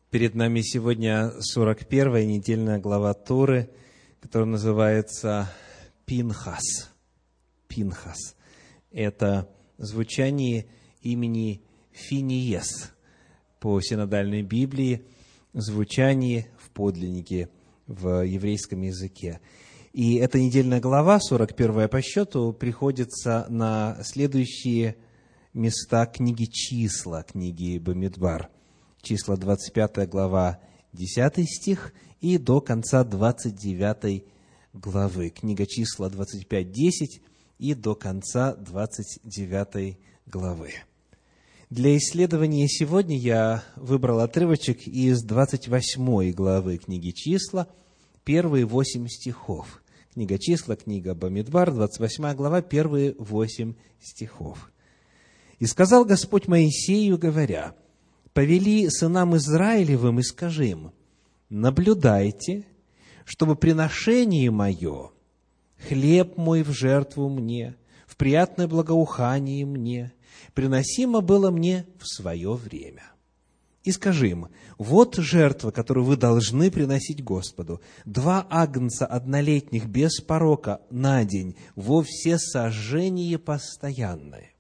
Перед нами сегодня 41-я недельная глава Торы, которая называется Пинхас. Пинхас. Это звучание имени Финиес по синодальной Библии, звучание в подлиннике в еврейском языке. И эта недельная глава, 41-я по счету, приходится на следующие места книги «Числа», книги Бамидбар. Числа 25 глава, 10 стих, и до конца 29 главы. Книга «Числа» 25:10 и до конца 29 главы. Для исследования сегодня я выбрал отрывочек из 28 главы книги «Числа», первые 8 стихов. Книга «Числа», книга Бамидбар, 28 глава, первые 8 стихов. «И сказал Господь Моисею, говоря: повели сынам Израилевым и скажи им: наблюдайте, чтобы приношение мое, хлеб мой в жертву мне, в приятное благоухание мне, приносимо было мне в свое время. И скажи им: вот жертва, которую вы должны приносить Господу: 2 агнца однолетних без порока на день, во всесожжение постоянное.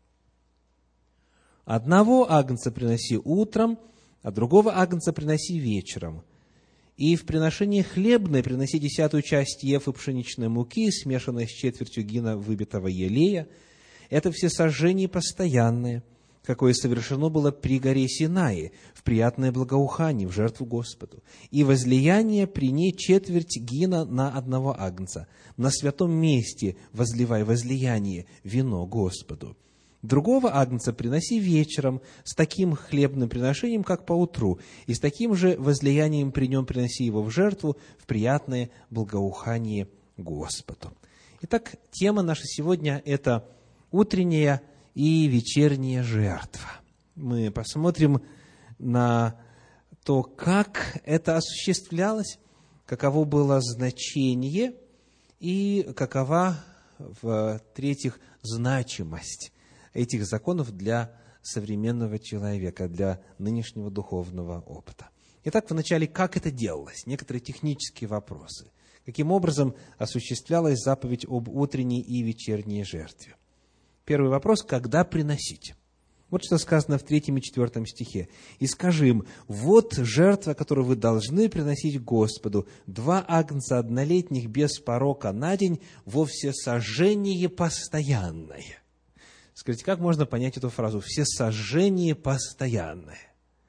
Одного агнца приноси утром, а другого агнца приноси вечером. И в приношение хлебное приноси 10 часть ефы пшеничной муки, смешанной с четвертью гина выбитого елея. Это всесожжение постоянное, какое совершено было при горе Синае, в приятное благоухание, в жертву Господу. И возлияние при ней четверть гина на одного агнца. На святом месте возливай возлияние, вино Господу. Другого агнца приноси вечером с таким хлебным приношением, как поутру, и с таким же возлиянием при нем приноси его в жертву, в приятное благоухание Господу». Итак, тема наша сегодня – это утренняя и вечерняя жертва. Мы посмотрим на то, как это осуществлялось, каково было значение и какова, в-третьих, значимость этих законов для современного человека, для нынешнего духовного опыта. Итак, вначале, как это делалось? Некоторые технические вопросы. Каким образом осуществлялась заповедь об утренней и вечерней жертве? Первый вопрос – когда приносить? Вот что сказано в 3 и 4 стихе. «И скажи им: вот жертва, которую вы должны приносить Господу: 2 агнца однолетних без порока на день, во всесожжение постоянное». Скажите, как можно понять эту фразу «всесожжение постоянное»?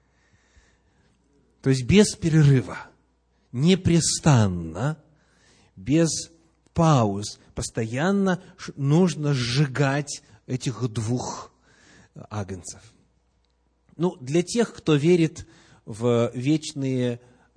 То есть без перерыва, непрестанно, без пауз, постоянно нужно сжигать этих 2 агнцев. Для тех, кто верит в вечные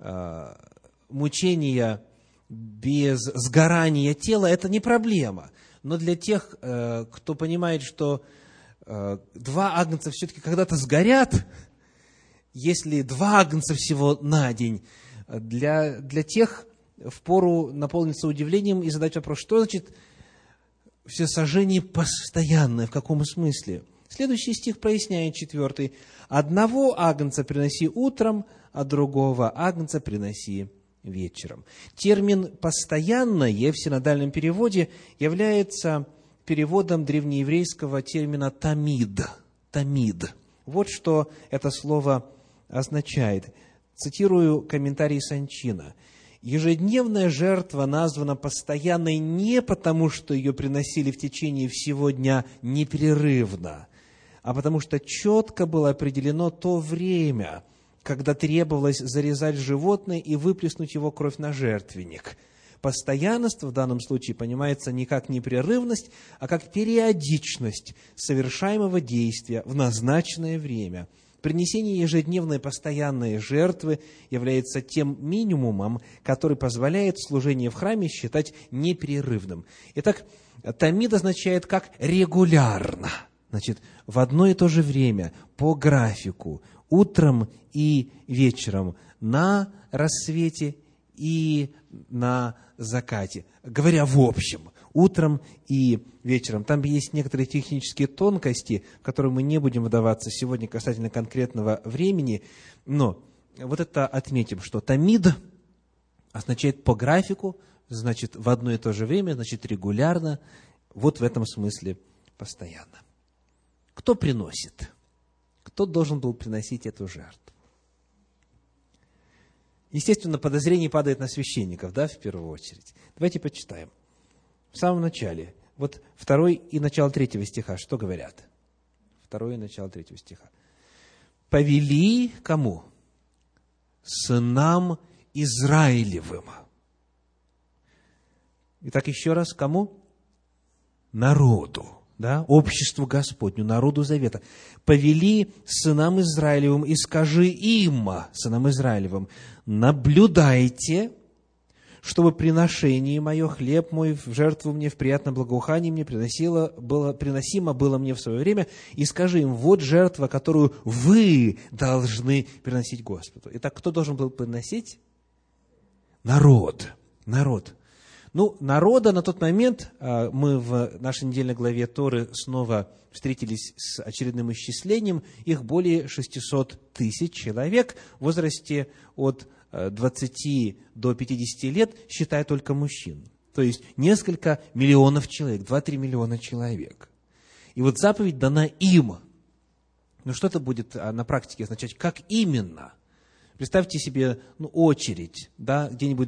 мучения без сгорания тела, это не проблема. Но для тех, кто понимает, что 2 агнца все-таки когда-то сгорят, если 2 агнца всего на день, для тех впору наполниться удивлением и задать вопрос: что значит всесожжение постоянное, в каком смысле? Следующий стих проясняет, 4. «Одного агнца приноси утром, а другого агнца приноси вечером». Термин «постоянное» в синодальном переводе является переводом древнееврейского термина «тамид». «Тамид». Вот что это слово означает. Цитирую комментарий Санчина. «Ежедневная жертва названа постоянной не потому, что ее приносили в течение всего дня непрерывно, а потому что четко было определено то время, когда требовалось зарезать животное и выплеснуть его кровь на жертвенник. Постоянность в данном случае понимается не как непрерывность, а как периодичность совершаемого действия в назначенное время. Принесение ежедневной постоянной жертвы является тем минимумом, который позволяет служение в храме считать непрерывным». Итак, тамид означает как регулярно. Значит, в одно и то же время, по графику, утром и вечером, на рассвете и на закате. Говоря в общем, утром и вечером. Там есть некоторые технические тонкости, в которые мы не будем вдаваться сегодня касательно конкретного времени, но вот это отметим, что тамид означает по графику, значит, в одно и то же время, значит, регулярно, вот в этом смысле постоянно. Кто приносит? Кто должен был приносить эту жертву? Естественно, подозрение падает на священников, да, в первую очередь. Давайте почитаем. В самом начале, вот 2 и начало 3 стиха, что говорят? 2 и начало 3 стиха. «Повели кому? Сынам Израилевым». Итак, еще раз, кому? Народу, да, обществу Господню, народу завета. «Повели сынам Израилевым, и скажи им, сынам Израилевым, наблюдайте, чтобы приношение мое, хлеб мой, в жертву мне, в приятное благоухание мне приносимо было мне в свое время, и скажи им, вот жертва, которую вы должны приносить Господу». Итак, кто должен был приносить? Народ. Народ. Ну, народа на тот момент, мы в нашей недельной главе Торы снова встретились с очередным исчислением, их более 600 тысяч человек в возрасте от 20 до 50 лет, считая только мужчин. То есть несколько миллионов человек, 2-3 миллиона человек. И вот заповедь дана им. Но что это будет на практике означать? Как именно? Представьте себе очередь, да, где-нибудь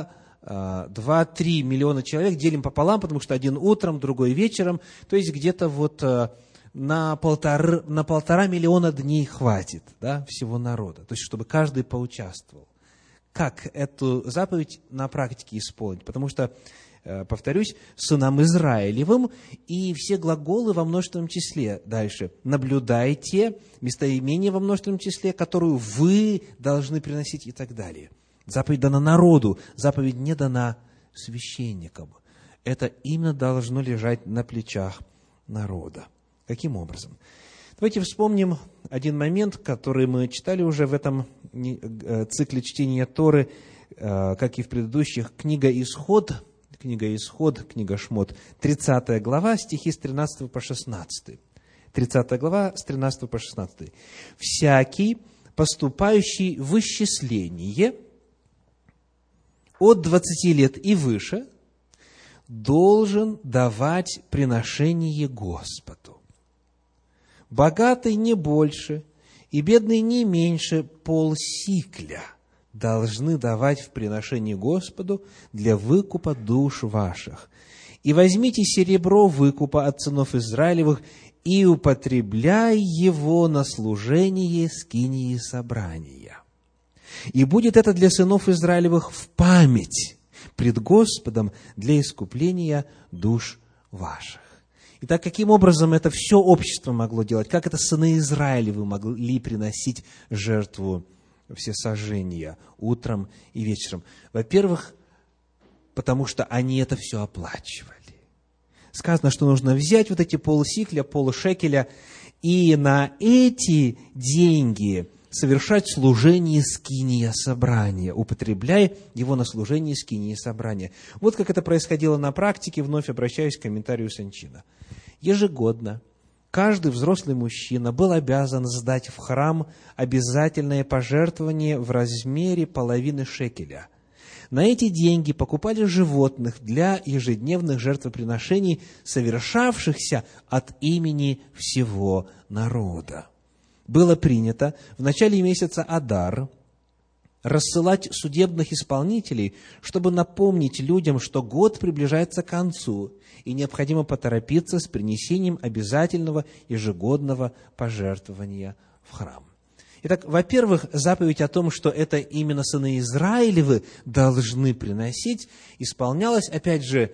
2-3 миллиона человек делим пополам, потому что один утром, другой вечером, то есть где-то вот на 1,5 миллиона дней хватит, да, всего народа, то есть чтобы каждый поучаствовал. Как эту заповедь на практике исполнить? Потому что, повторюсь, сынам Израилевым, и все глаголы во множественном числе. Дальше. Наблюдайте, местоимение во множественном числе, которую вы должны приносить, и так далее. Заповедь дана народу, заповедь не дана священникам. Это именно должно лежать на плечах народа. Каким образом? Давайте вспомним один момент, который мы читали уже в этом цикле чтения Торы, как и в предыдущих. Книга Исход, книга Шмот, 30 глава, стихи с 13 по 16. 30 глава, с 13 по 16. «Всякий, поступающий в исчисление от 20 лет и выше, должен давать приношение Господу. Богатый не больше, и бедный не меньше полсикля должны давать в приношение Господу для выкупа душ ваших. И возьмите серебро выкупа от сынов Израилевых и употребляй его на служение скинии собрания. И будет это для сынов Израилевых в память пред Господом для искупления душ ваших». Итак, каким образом это все общество могло делать? Как это сыны Израилевы могли приносить жертву всесожжения утром и вечером? Во-первых, потому что они это все оплачивали. Сказано, что нужно взять вот эти полсикля, полшекеля, и на эти деньги совершать служение скиния собрания, употребляя его на служение скинии собрания. Вот как это происходило на практике, вновь обращаюсь к комментарию Санчина. Ежегодно каждый взрослый мужчина был обязан сдать в храм обязательное пожертвование в размере половины шекеля. На эти деньги покупали животных для ежедневных жертвоприношений, совершавшихся от имени всего народа. Было принято в начале месяца Адар рассылать судебных исполнителей, чтобы напомнить людям, что год приближается к концу, и необходимо поторопиться с принесением обязательного ежегодного пожертвования в храм. Итак, во-первых, заповедь о том, что это именно сыны Израилевы должны приносить, исполнялась, опять же,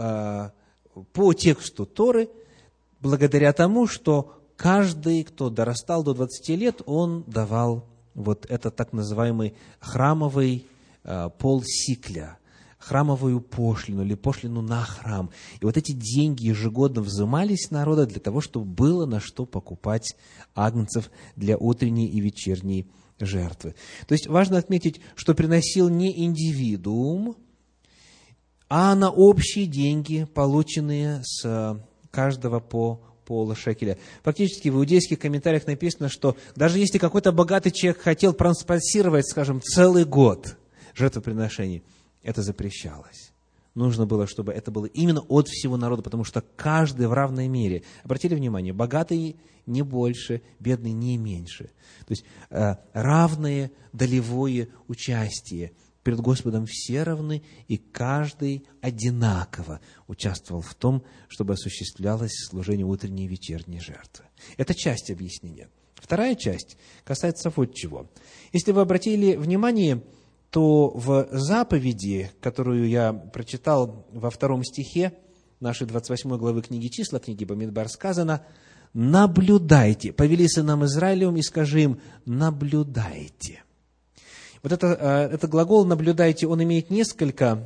по тексту Торы, благодаря тому, что каждый, кто дорастал до 20 лет, он давал вот этот так называемый храмовый полсикля, храмовую пошлину или пошлину на храм. И вот эти деньги ежегодно взимались с народа для того, чтобы было на что покупать агнцев для утренней и вечерней жертвы. То есть важно отметить, что приносил не индивидуум, а на общие деньги, полученные с каждого по полшекеля. Фактически в иудейских комментариях написано, что даже если какой-то богатый человек хотел транспортировать, скажем, целый год жертвоприношений, это запрещалось. Нужно было, чтобы это было именно от всего народа, потому что каждый в равной мере. Обратили внимание, богатый не больше, бедный не меньше. То есть равное долевое участие. Перед Господом все равны, и каждый одинаково участвовал в том, чтобы осуществлялось служение утренней и вечерней жертвы. Это часть объяснения. Вторая часть касается вот чего. Если вы обратили внимание, то в заповеди, которую я прочитал во 2 стихе нашей 28 главы книги Числа, книги Бамидбар, сказано: «Наблюдайте, повели сынам Израилевым, и скажи им, наблюдайте». Вот это глагол «наблюдайте», он имеет несколько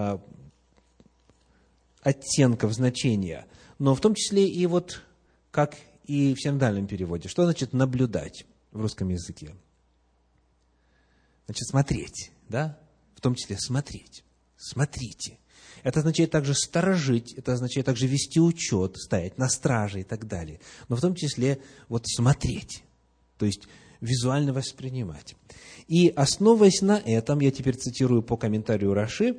оттенков значения, но в том числе и вот как и в синодальном переводе. Что значит «наблюдать» в русском языке? Значит, смотреть, да? В том числе смотреть. Смотрите. Это означает также сторожить, это означает также вести учет, стоять на страже и так далее. Но в том числе вот смотреть, то есть визуально воспринимать. И основываясь на этом, я теперь цитирую по комментарию Раши,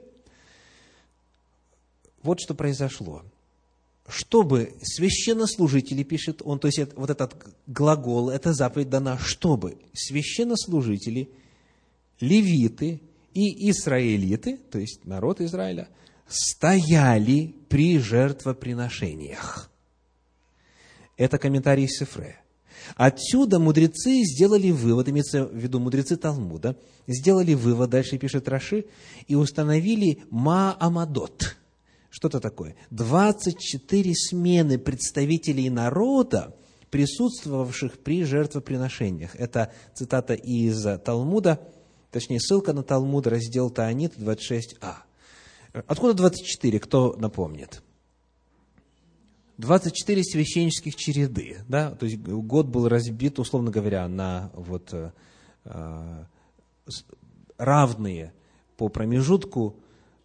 вот что произошло. Чтобы священнослужители, пишет он, то есть вот этот глагол, эта заповедь дана, чтобы священнослужители, левиты и израилиты, то есть народ Израиля, стояли при жертвоприношениях. Это комментарий Сефре. Отсюда мудрецы сделали вывод, имеется в виду мудрецы Талмуда, сделали вывод, дальше пишет Раши, и установили маамадот. Что это такое? 24 смены представителей народа, присутствовавших при жертвоприношениях. Это цитата из Талмуда, точнее ссылка на Талмуд, раздел Таанит, 26а. Откуда 24, кто напомнит? 24 священнических череды, да, то есть год был разбит, условно говоря, на вот равные по промежутку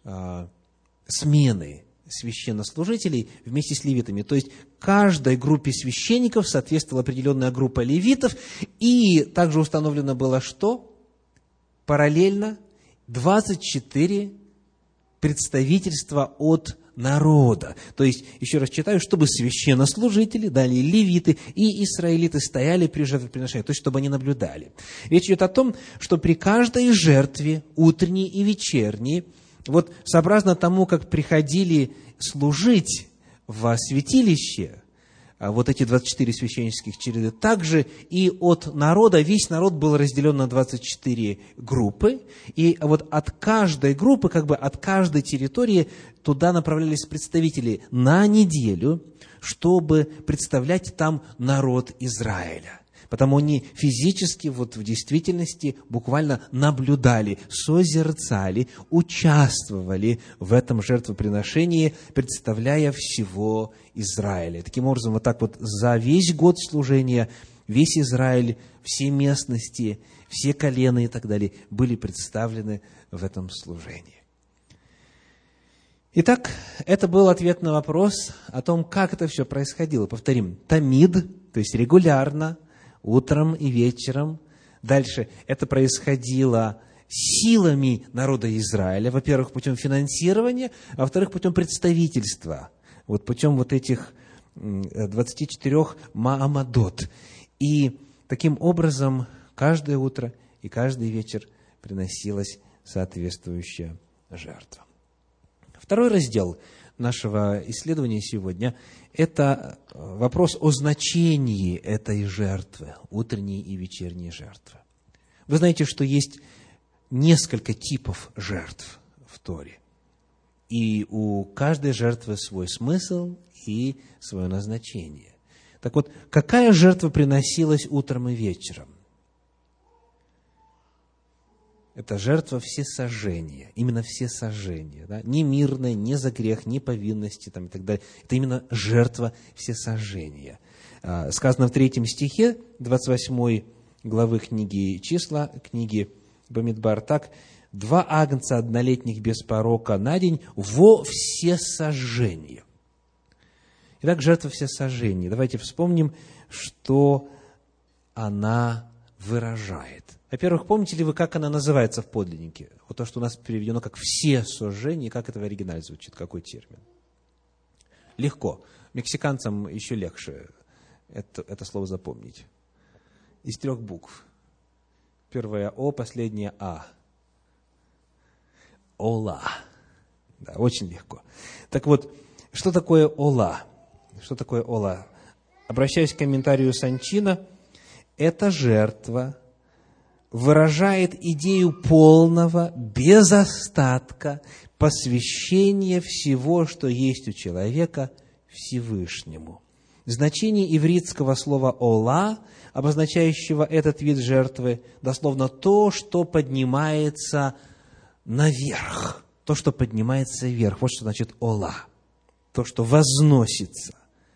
смены священнослужителей вместе с левитами. То есть каждой группе священников соответствовала определенная группа левитов, и также установлено было, что параллельно 24 представительства от народа. То есть, еще раз читаю, чтобы священнослужители, далее левиты и израилиты стояли при жертвоприношении, то есть, чтобы они наблюдали. Речь идет о том, что при каждой жертве, утренней и вечерней, вот сообразно тому, как приходили служить во святилище, вот эти 24 священнических череды, также и от народа, весь народ был разделен на 24 группы, и вот от каждой группы, как бы от каждой территории, туда направлялись представители на неделю, чтобы представлять там народ Израиля. Потому они физически, вот в действительности, буквально наблюдали, созерцали, участвовали в этом жертвоприношении, представляя всего Израиля. Таким образом, вот так вот за весь год служения, весь Израиль, все местности, все колена и так далее были представлены в этом служении. Итак, это был ответ на вопрос о том, как это все происходило. Повторим, тамид, то есть регулярно, утром и вечером. Дальше это происходило силами народа Израиля. Во-первых, путем финансирования, а во-вторых, путем представительства. Вот путем вот этих 24 маамадот. И таким образом каждое утро и каждый вечер приносилась соответствующая жертва. Второй раздел нашего исследования сегодня – это вопрос о значении этой жертвы, утренней и вечерней жертвы. Вы знаете, что есть несколько типов жертв в Торе, и у каждой жертвы свой смысл и свое назначение. Так вот, какая жертва приносилась утром и вечером? Это жертва всесожжения, именно всесожжения, да? Не мирная, не за грех, не повинности там, и так далее. Это именно жертва всесожжения. Сказано в 3 стихе 28 главы книги Числа, книги Бамидбар, так: 2 агнца однолетних без порока на день во всесожжение. Итак, жертва всесожжения. Давайте вспомним, что она выражает. Во-первых, помните ли вы, как она называется в подлиннике? Вот то, что у нас переведено как «все сожжения», как это в оригинале звучит, какой термин? Легко. Мексиканцам еще легче это слово запомнить. Из 3 букв. Первая «о», последняя «а». Ола. Да, очень легко. Так вот, что такое ола? Что такое ола? Обращаясь к комментарию Санчина, эта жертва выражает идею полного, без остатка посвящения всего, что есть у человека, Всевышнему. Значение ивритского слова «ола», обозначающего этот вид жертвы, дословно то, что поднимается наверх. То, что поднимается вверх. Вот что значит «ола». То, что возносится.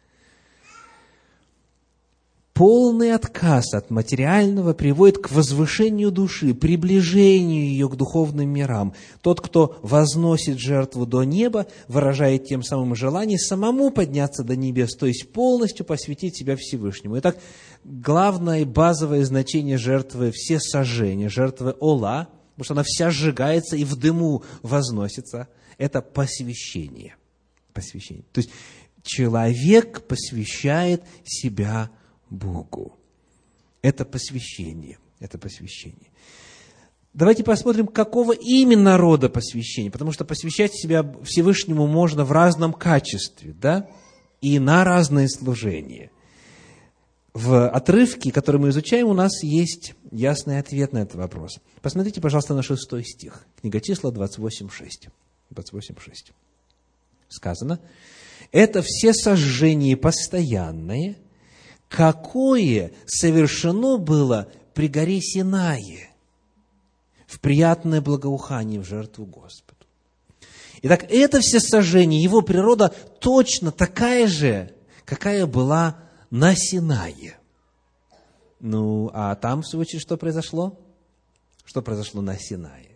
Полный отказ от материального приводит к возвышению души, приближению ее к духовным мирам. Тот, кто возносит жертву до неба, выражает тем самым желание самому подняться до небес, то есть полностью посвятить себя Всевышнему. Итак, главное и базовое значение жертвы всесожжения, жертвы ола, потому что она вся сжигается и в дыму возносится, это посвящение. Посвящение. То есть человек посвящает себя Богу. Это посвящение. Это посвящение. Давайте посмотрим, какого именно рода посвящение. Потому что посвящать себя Всевышнему можно в разном качестве, да? И на разные служения. В отрывке, который мы изучаем, у нас есть ясный ответ на этот вопрос. Посмотрите, пожалуйста, на 6 стих. Книга Числа 28:6. 28:6. Сказано: «Это всесожжение постоянное, какое совершено было при горе Синае, в приятное благоухание в жертву Господу». Итак, это всесожжение, его природа точно такая же, какая была на Синае. Ну, а там, в свою очередь, что произошло? Что произошло на Синае?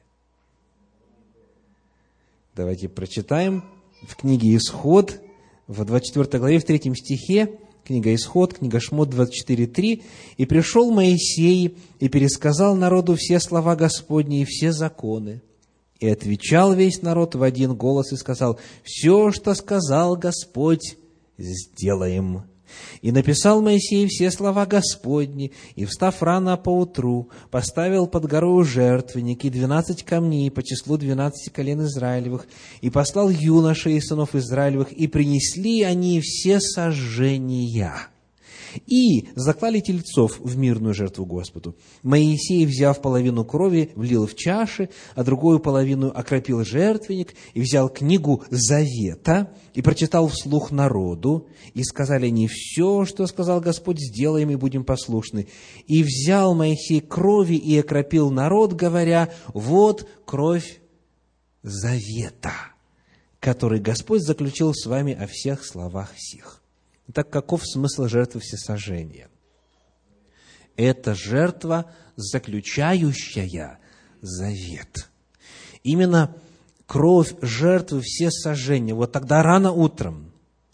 Давайте прочитаем в книге Исход, в 24 главе, в 3 стихе, книга Исход, книга Шмот 24:3. «И пришел Моисей, и пересказал народу все слова Господни и все законы. И отвечал весь народ в один голос и сказал: все, что сказал Господь, сделаем. И написал Моисей все слова Господни, и, встав рано поутру, поставил под горою жертвенник и 12 камней по числу 12 колен Израилевых, и послал юношей из сынов Израилевых, и принесли они все сожжения. И заклали тельцов в мирную жертву Господу. Моисей, взяв половину крови, влил в чаши, а другую половину окропил жертвенник, и взял книгу Завета, и прочитал вслух народу, и сказали они: все, что сказал Господь, сделаем, и будем послушны. И взял Моисей крови и окропил народ, говоря: вот кровь Завета, который Господь заключил с вами о всех словах сих». Итак, каков смысл жертвы всесожжения? Это жертва, заключающая завет. Именно кровь жертвы всесожжения, вот тогда рано утром,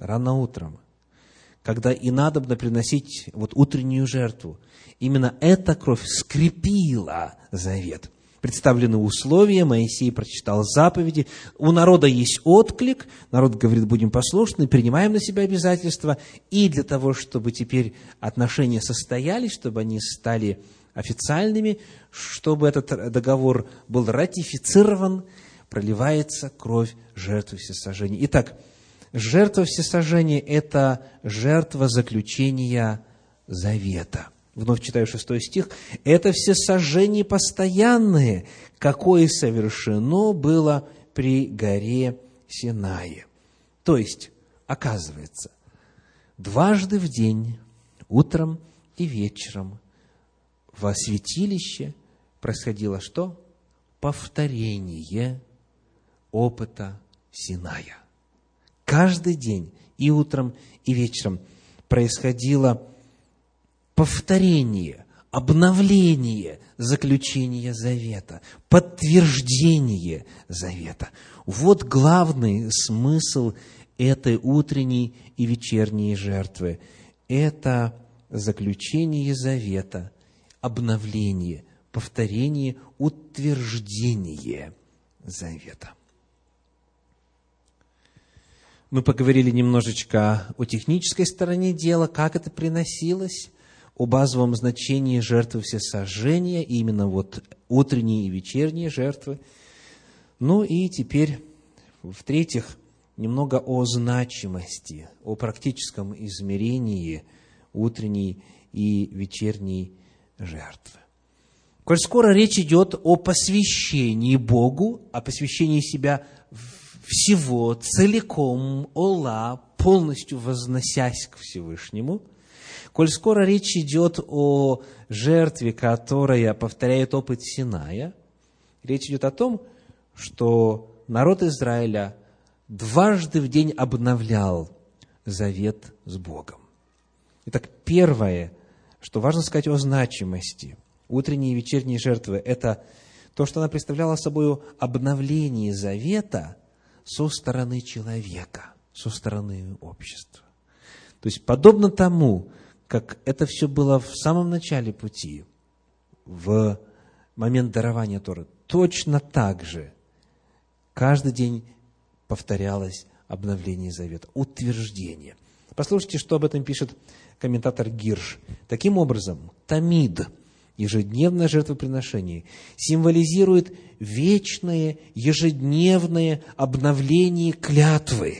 когда и надобно приносить вот утреннюю жертву, именно эта кровь скрепила завет. Представлены условия, Моисей прочитал заповеди, у народа есть отклик, народ говорит: будем послушны, принимаем на себя обязательства, и для того, чтобы теперь отношения состоялись, чтобы они стали официальными, чтобы этот договор был ратифицирован, проливается кровь жертвы всесожжения. Итак, жертва всесожжения – это жертва заключения завета. Вновь читаю 6 стих. «Это всесожжение постоянное, какое совершено было при горе Синае». То есть, оказывается, дважды в день, утром и вечером, во святилище происходило что? Повторение опыта Синая. Каждый день, и утром, и вечером, происходило повторение, обновление заключения завета, подтверждение завета. Вот главный смысл этой утренней и вечерней жертвы. Это заключение завета, обновление, повторение, утверждение завета. Мы поговорили немножечко о технической стороне дела, как это приносилось, о базовом значении жертвы всесожжения, именно вот утренней и вечерней жертвы. Ну и теперь, в-третьих, немного о значимости, о практическом измерении утренней и вечерней жертвы. Коль скоро речь идет о посвящении Богу, о посвящении себя всего, целиком, ола, полностью возносясь к Всевышнему, коль скоро речь идет о жертве, которая повторяет опыт Синая, речь идет о том, что народ Израиля дважды в день обновлял завет с Богом. Итак, первое, что важно сказать о значимости утренней и вечерней жертвы, это то, что она представляла собой обновление завета со стороны человека, со стороны общества. То есть, подобно тому, как это все было в самом начале пути, в момент дарования Торы, точно так же каждый день повторялось обновление завета, утверждение. Послушайте, что об этом пишет комментатор Гирш. Таким образом, тамид, ежедневное жертвоприношение, символизирует вечное, ежедневное обновление клятвы,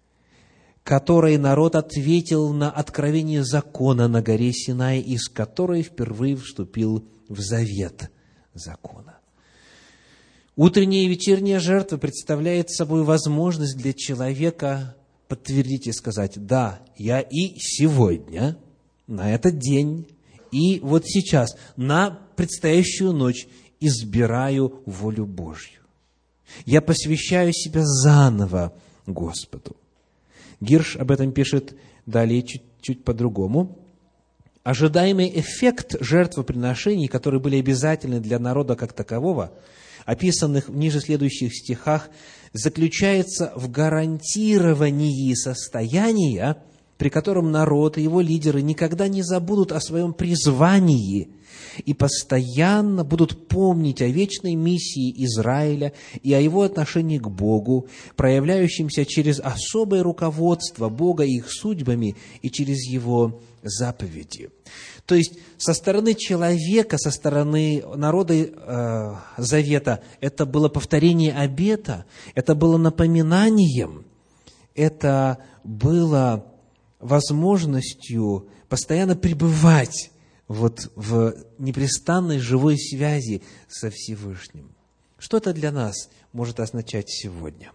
которой народ ответил на откровение закона на горе Синай, из которой впервые вступил в завет закона. Утренняя и вечерняя жертва представляет собой возможность для человека подтвердить и сказать: да, я и сегодня, на этот день, и вот сейчас, на предстоящую ночь избираю волю Божью. Я посвящаю себя заново Господу. Гирш об этом пишет далее чуть по-другому. Ожидаемый эффект жертвоприношений, которые были обязательны для народа как такового, описанных в ниже следующих стихах, заключается в гарантировании состояния, при котором народ и его лидеры никогда не забудут о своем призвании и постоянно будут помнить о вечной миссии Израиля и о его отношении к Богу, проявляющемся через особое руководство Бога их судьбами и через его заповеди. То есть, со стороны человека, со стороны народа завета, это было повторение обета, это было напоминанием, это было возможностью постоянно пребывать вот в непрестанной живой связи со Всевышним. Что это для нас может означать сегодня?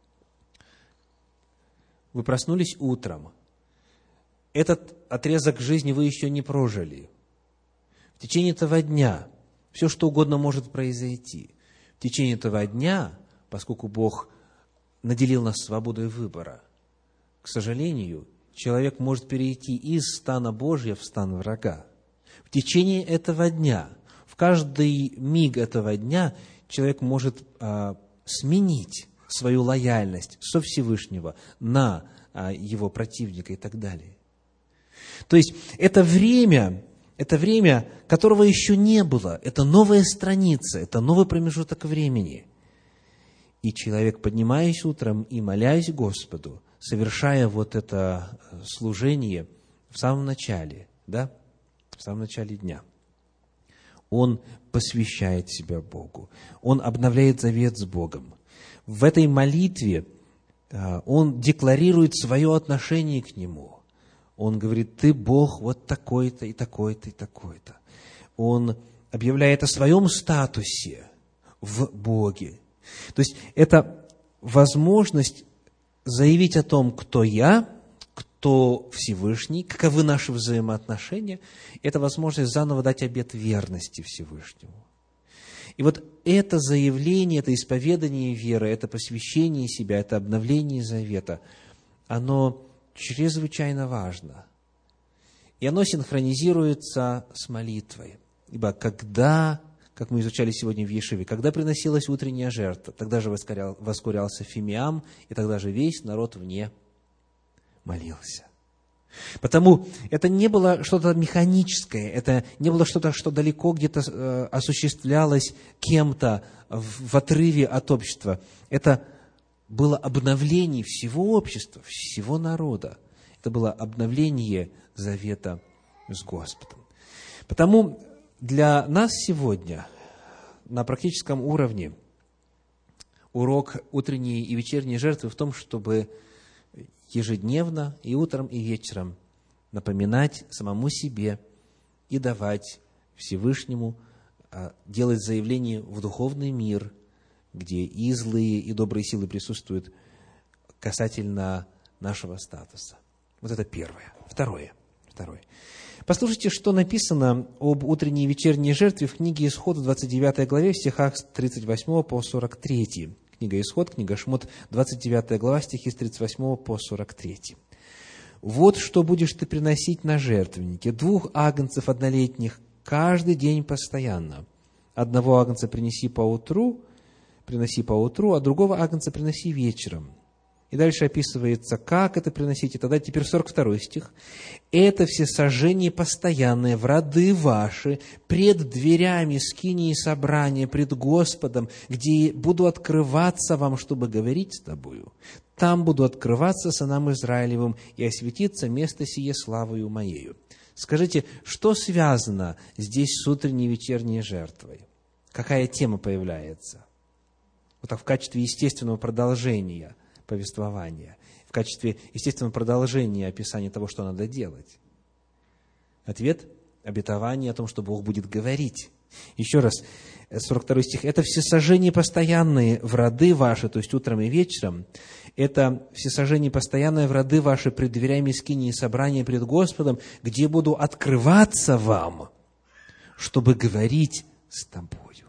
Вы проснулись утром. Этот отрезок жизни вы еще не прожили. В течение этого дня все, что угодно может произойти. В течение этого дня, поскольку Бог наделил нас свободой выбора, к сожалению, человек может перейти из стана Божия в стан врага. В течение этого дня, в каждый миг этого дня человек может сменить свою лояльность со Всевышнего на его противника и так далее. То есть, это время, которого еще не было, это новая страница, это новый промежуток времени. И человек, поднимаясь утром и молясь Господу, совершая вот это служение в самом начале, да, в самом начале дня, он посвящает себя Богу, он обновляет завет с Богом. В этой молитве он декларирует свое отношение к Нему. Он говорит: «Ты Бог вот такой-то и такой-то и такой-то». Он объявляет о своем статусе в Боге. То есть, это возможность заявить о том, кто я, кто Всевышний, каковы наши взаимоотношения. Это возможность заново дать обет верности Всевышнему. И вот это заявление, это исповедание веры, это посвящение себя, это обновление завета, оно чрезвычайно важно. И оно синхронизируется с молитвой. Ибо когда как мы изучали сегодня в Ешиве, когда приносилась утренняя жертва, тогда же воскурялся фимиам, и тогда же весь народ вне молился. Потому это не было что-то механическое, это не было что-то, что далеко где-то осуществлялось кем-то в отрыве от общества. Это было обновление всего общества, всего народа. Это было обновление завета с Господом. Потому для нас сегодня на практическом уровне урок утренней и вечерней жертвы в том, чтобы ежедневно и утром, и вечером напоминать самому себе и давать Всевышнему, делать заявление в духовный мир, где и злые, и добрые силы присутствуют касательно нашего статуса. Вот это первое. Второе. Послушайте, что написано об утренней и вечерней жертве в книге Исход, в 29 главе, в стихах с 38 по 43. Книга Исход, книга Шмот, 29 глава, стихи с 38 по 43. «Вот что будешь ты приносить на жертвеннике: 2 агнцев однолетних каждый день постоянно. Одного агнца приноси поутру, а другого агнца приноси вечером». И дальше описывается, как это приносить. И тогда теперь 42 стих. «Это всесожжение постоянное в роды ваши, пред дверями скинии собрания, пред Господом, где буду открываться вам, чтобы говорить с тобою. Там буду открываться сынам Израилевым, и осветится место сие славою моею». Скажите, что связано здесь с утренней и вечерней жертвой? Какая тема появляется? Вот так в качестве естественного продолжения повествования, в качестве естественного продолжения описания того, что надо делать. Ответ – обетование о том, что Бог будет говорить. Еще раз, 42 стих. «Это всесожжения постоянные в роды ваши», то есть утром и вечером, «это всесожжения постоянные в роды ваши пред дверями скинии собрания пред Господом, где буду открываться вам, чтобы говорить с тобою».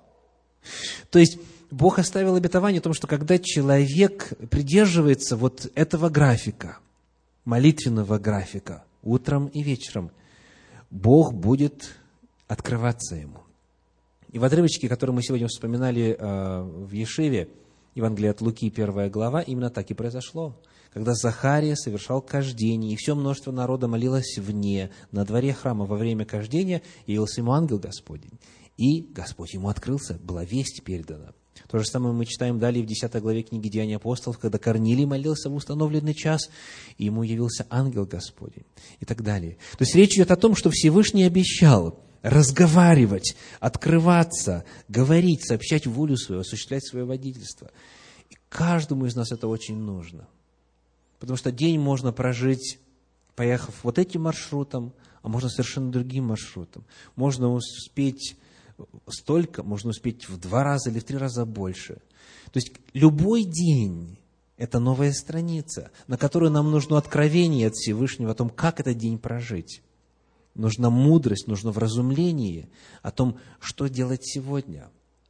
То есть, Бог оставил обетование о том, что когда человек придерживается вот этого графика, молитвенного графика, утром и вечером, Бог будет открываться ему. И в отрывочке, который мы сегодня вспоминали в Ешиве, Евангелие от Луки, 1 глава, именно так и произошло. Когда Захария совершал кождение, и все множество народа молилось вне, на дворе храма во время кождения, явился ему ангел Господень. И Господь ему открылся, была весть передана. То же самое мы читаем далее в 10 главе книги Деяний апостолов, когда Корнилий молился в установленный час, и ему явился ангел Господень, и так далее. То есть речь идет о том, что Всевышний обещал разговаривать, открываться, говорить, сообщать волю свою, осуществлять свое водительство. И каждому из нас это очень нужно. Потому что день можно прожить, поехав вот этим маршрутом, а можно совершенно другим маршрутом. Можно успеть столько, можно успеть в 2 раза или в 3 раза больше. То есть любой день – это новая страница, на которую нам нужно откровение от Всевышнего о том, как этот день прожить. Нужна мудрость, нужно вразумление о том, что делать сегодня.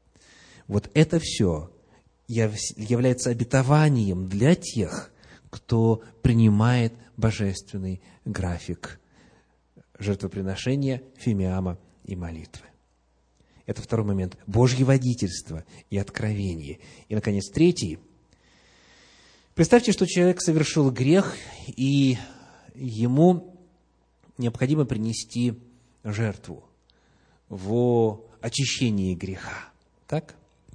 Вот это все является обетованием для тех, кто принимает божественный график жертвоприношения, фимиама и молитвы. Это второй момент. Божье водительство и откровение. И, наконец, третий. Представьте, что человек совершил грех, и ему необходимо принести жертву во очищении греха. Так?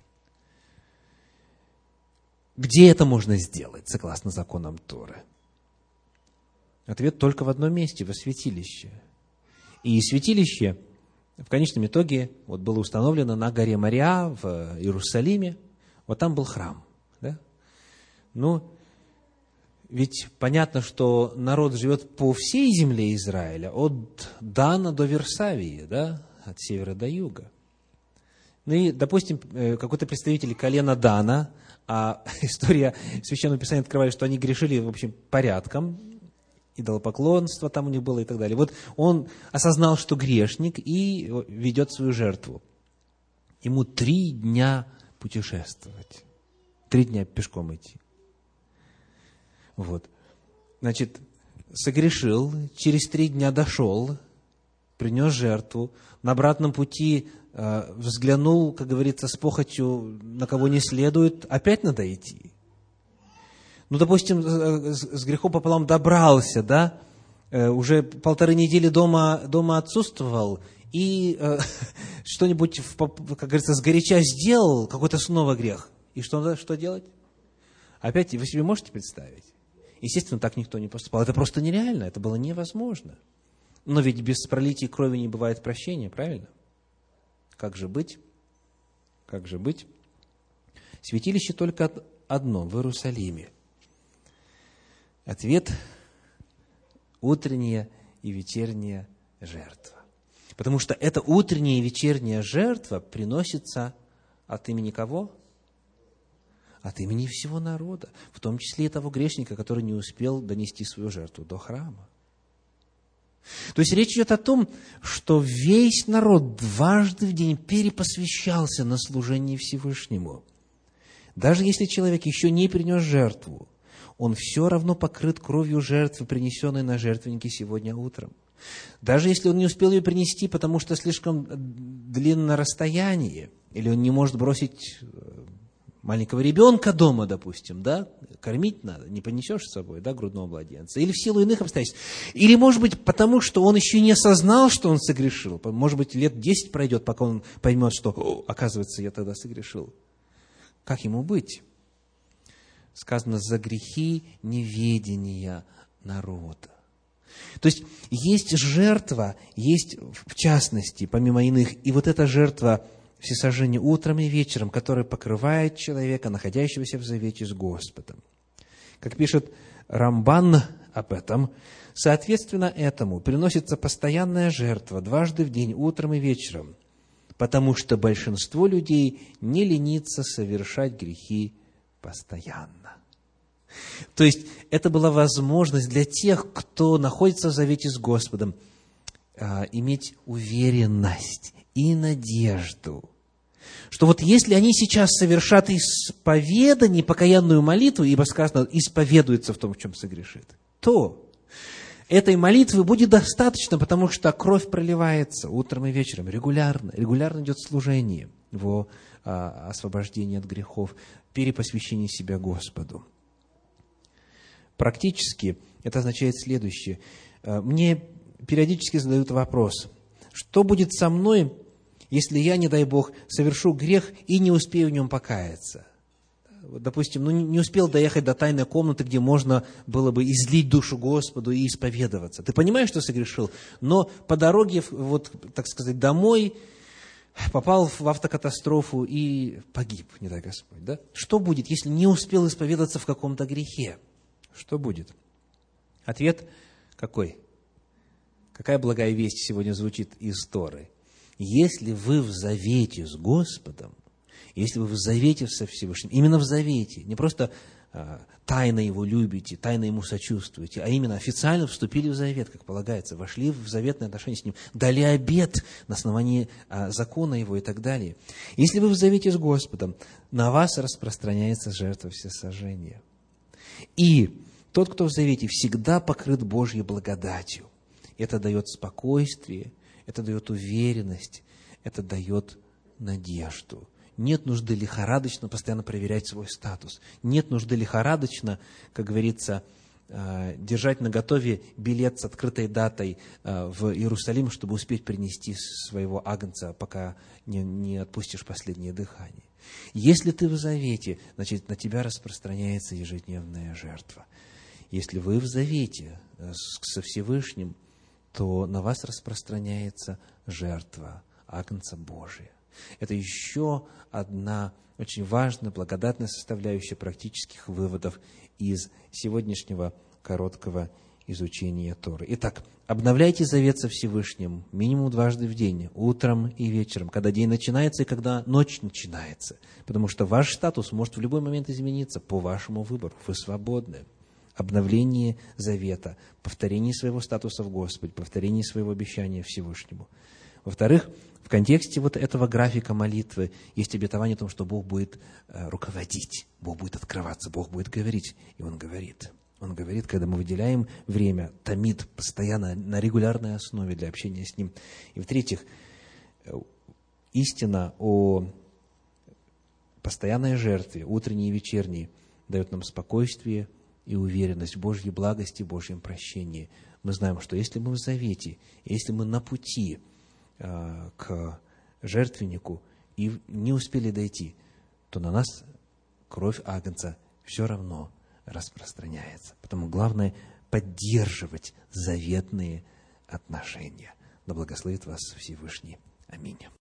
Где это можно сделать, согласно законам Торы? Ответ только в одном месте, во святилище. И святилище в конечном итоге вот было установлено на горе Мориа в Иерусалиме. Вот там был храм. Да? Ну, ведь понятно, что народ живет по всей земле Израиля, от Дана до Версавии, да? От севера до юга. Ну и, допустим, какой-то представитель колена Дана, а история Священного Писания открывает, что они грешили, в общем, порядком, идолопоклонство там у них было и так далее. Вот он осознал, что грешник, и ведет свою жертву. Ему 3 дня путешествовать. 3 дня пешком идти. Вот. Значит, согрешил, через 3 дня дошел, принес жертву, на обратном пути взглянул, как говорится, с похотью, на кого не следует, опять надо идти. Ну, допустим, с грехом пополам добрался, да, уже 1,5 недели дома отсутствовал, и что-нибудь, как говорится, сгоряча сделал, какой-то снова грех. И что делать? Опять, вы себе можете представить? Естественно, так никто не поступал. Это просто нереально, это было невозможно. Но ведь без пролития крови не бывает прощения, правильно? Как же быть? Как же быть? Святилище только одно, в Иерусалиме. Ответ – утренняя и вечерняя жертва. Потому что эта утренняя и вечерняя жертва приносится от имени кого? От имени всего народа, в том числе и того грешника, который не успел донести свою жертву до храма. То есть речь идет о том, что весь народ дважды в день перепосвящался на служение Всевышнему. Даже если человек еще не принес жертву, он все равно покрыт кровью жертвы, принесенной на жертвеннике сегодня утром. Даже если он не успел ее принести, потому что слишком длинное расстояние, или он не может бросить маленького ребенка дома, допустим, да, кормить надо, не понесешь с собой, да, грудного младенца, или в силу иных обстоятельств, или, может быть, потому что он еще не осознал, что он согрешил, может быть, лет 10 пройдет, пока он поймет, что, оказывается, я тогда согрешил. Как ему быть? Сказано, за грехи неведения народа. То есть, есть жертва, есть, в частности, помимо иных, и вот эта жертва всесожжения утром и вечером, которая покрывает человека, находящегося в завете с Господом. Как пишет Рамбан об этом, соответственно этому приносится постоянная жертва дважды в день, утром и вечером, потому что большинство людей не ленится совершать грехи постоянно. То есть, это была возможность для тех, кто находится в завете с Господом, иметь уверенность и надежду, что вот если они сейчас совершат исповедание, покаянную молитву, ибо сказано, исповедуется в том, в чем согрешит, то этой молитвы будет достаточно, потому что кровь проливается утром и вечером, регулярно идет служение во освобождении от грехов, перепосвящении себя Господу. Практически это означает следующее. Мне периодически задают вопрос, что будет со мной, если я, не дай Бог, совершу грех и не успею в нем покаяться? Допустим, не успел доехать до тайной комнаты, где можно было бы излить душу Господу и исповедоваться. Ты понимаешь, что согрешил, но по дороге, вот, так сказать, домой попал в автокатастрофу и погиб, не дай Господь. Да? Что будет, если не успел исповедаться в каком-то грехе? Что будет? Ответ какой? Какая благая весть сегодня звучит из Торы? Если вы в завете с Господом, если вы в завете со Всевышним, именно в завете, не просто тайно Его любите, тайно Ему сочувствуете, а именно официально вступили в завет, как полагается, вошли в заветные отношения с Ним, дали обет на основании закона Его и так далее. Если вы в завете с Господом, на вас распространяется жертва всесожжения. И тот, кто в завете, всегда покрыт Божьей благодатью. Это дает спокойствие, это дает уверенность, это дает надежду. Нет нужды лихорадочно постоянно проверять свой статус. Нет нужды лихорадочно, как говорится, держать наготове билет с открытой датой в Иерусалим, чтобы успеть принести своего агнца, пока не отпустишь последнее дыхание. Если ты в завете, значит, на тебя распространяется ежедневная жертва. Если вы в завете со Всевышним, то на вас распространяется жертва агнца Божия. Это еще одна очень важная, благодатная составляющая практических выводов из сегодняшнего короткого изучения Торы. Итак, обновляйте завет со Всевышним минимум дважды в день, утром и вечером, когда день начинается и когда ночь начинается, потому что ваш статус может в любой момент измениться по вашему выбору, вы свободны. Обновление завета, повторение своего статуса в Господе, повторение своего обещания Всевышнему. Во-вторых, в контексте вот этого графика молитвы есть обетование о том, что Бог будет руководить, Бог будет открываться, Бог будет говорить. И Он говорит. Он говорит, когда мы выделяем время, томит постоянно на регулярной основе для общения с Ним. И в-третьих, истина о постоянной жертве, утренней и вечерней, дает нам спокойствие и уверенность в Божьей благости, Божьем прощении. Мы знаем, что если мы в завете, если мы на пути к жертвеннику и не успели дойти, то на нас кровь Агнца все равно распространяется. Потому главное – поддерживать заветные отношения. Да благословит вас Всевышний. Аминь.